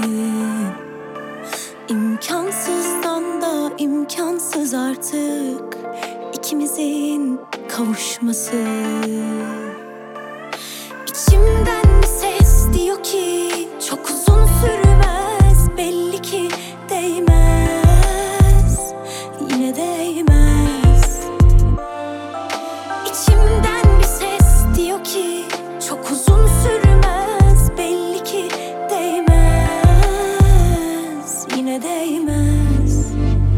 İmkansızdan da imkansız artık ikimizin kavuşması. İçimden bir ses diyor ki çok uzun sürmez, belli ki değmez, yine değmez. İçimden bir ses diyor ki çok uzun sürmez, belli ki değmez, yine değmez.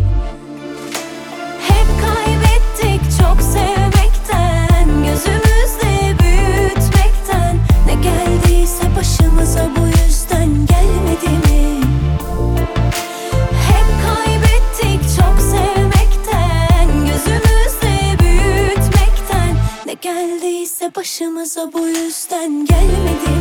Hep kaybettik çok sevmekten, gözümüzde büyütmekten. Ne geldiyse başımıza bu yüzden gelmedi mi? Hep kaybettik çok sevmekten, gözümüzde büyütmekten. Ne geldiyse başımıza bu yüzden gelmedi.